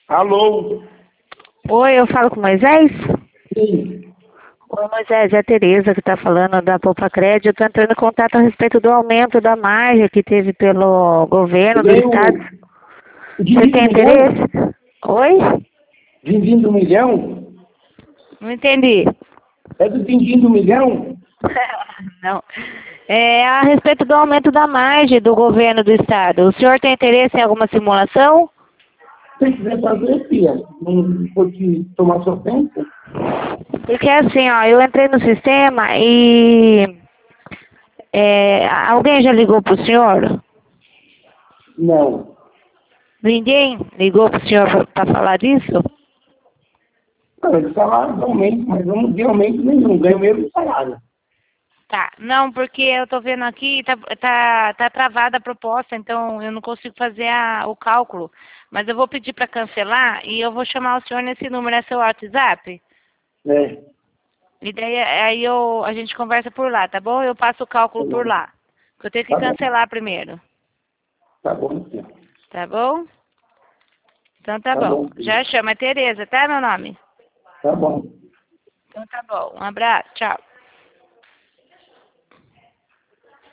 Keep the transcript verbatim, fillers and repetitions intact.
Alô? Oi, eu falo com o Moisés? Sim. Oi, Moisés, é a Tereza que está falando da Poupa Crédito. Eu estou entrando em contato a respeito do aumento da margem que teve pelo governo do Ganhou estado. de Você vinte tem milhão? interesse? Oi? Din-din do milhão? Não entendi. É do din-din do milhão? Não. É a respeito do aumento da margem do governo do estado. O senhor tem interesse em alguma simulação? Se quiser fazer, filha, não pode tomar seu tempo? Porque assim, ó, eu entrei no sistema e é, alguém já ligou pro senhor? Não. Ninguém ligou pro senhor para falar disso? Não, ele fala de aumento, mas não de aumento nenhum, ganha o mesmo salário. Tá, não, porque eu tô vendo aqui, tá, tá, tá travada a proposta, então eu não consigo fazer a, o cálculo. Mas eu vou pedir para cancelar e eu vou chamar o senhor nesse número, é seu WhatsApp? É, E daí aí eu, a gente conversa por lá, tá bom? Eu passo o tá cálculo por bom. lá. Eu tenho que Tá bom. cancelar primeiro, Tá bom, filha. tá bom? Então tá Tá bom. bom, filha. Já chama, é Tereza, tá meu nome? Tá bom. Então tá bom. Um abraço, tchau.